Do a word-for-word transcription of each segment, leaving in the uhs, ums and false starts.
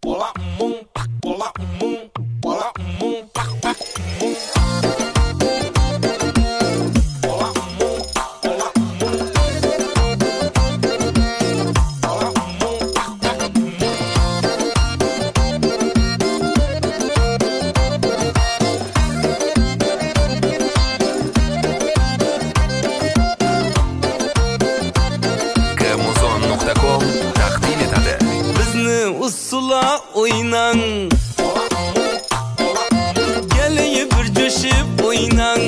bola mum, bola mum, bola mum, pak pak mum. Bola mum, bola mum. Bola mum, pak pak mum. Gamozon nokta com taqdim etadi. Bizni usula o'ynang, gelin bir jo'shib o'ynang.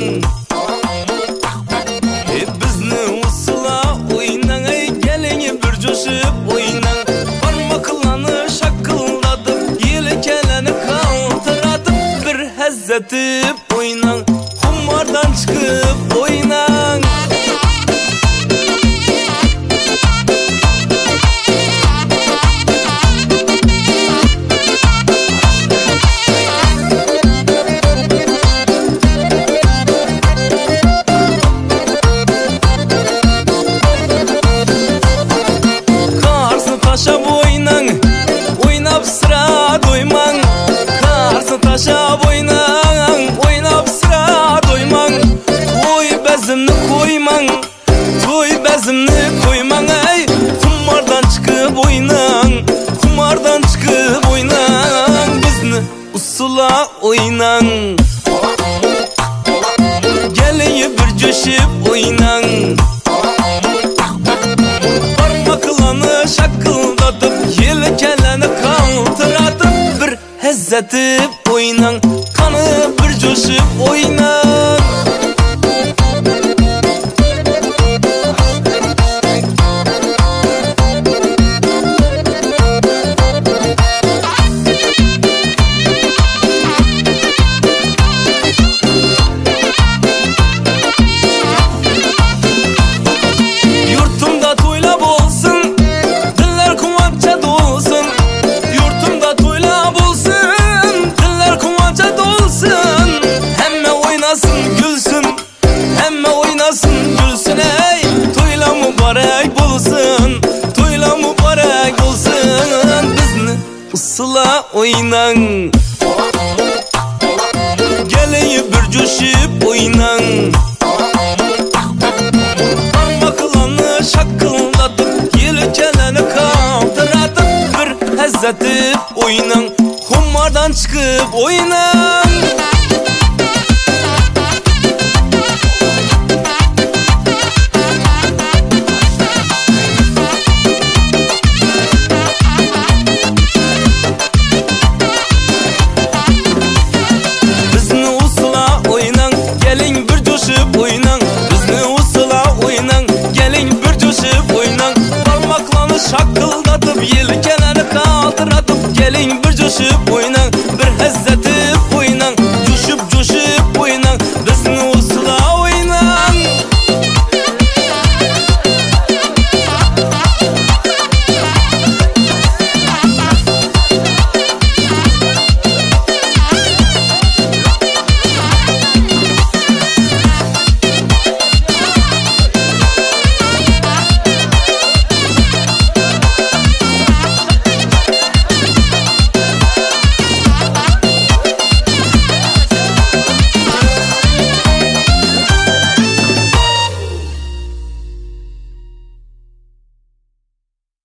E bizni usula o'ynang, ey gelin bir jo'shib o'ynang. Barmoqlarni shaqillatib, yelkalani qaltiratib, bir hazzatib o'ynang. Xumordan chiqib o'ynang. Taşab oynang, oynab sıra doymang. Qarsı taşab oynang, oynab sıra doymang. To'y bazimni qo'ymang, to'y bazimni qo'ymang. Ey xumordan chiqib oynang, xumordan chiqib oynang. Bizni usula oynang, gelin bir jo'shib oynang. Barmoqlarni shaqillatib, yelkalani qaltiratib, bir hazzatib o'ynang. Qani bir jo'shib o'ynang. Yurtimda to'ylab bo'lsin, dillar quvoncha to'lsin. Yurtimda to'ylab bo'lsin, dillar quvoncha to'lsin. Hamma o'ynasin, gulsin, hamma o'ynasin, gulsin. Ey to'ylar muborak bo'lsin, to'ylar muborak bo'lsin. Bizni usula o'ynang, gelin bir jo'shib o'ynang. Barmoqlarni shaqillatib, yelkalani qaltiratib, bir hazzatib o'ynang. Xumordan chiqib o'ynang. Bizni usula o'ynang, gelin bir jo'shib o'ynang. Bizni usula o'ynang, gelin bir jo'shib o'ynang. Barmoqlarni shaqillatib, yelkalani qaltiratib,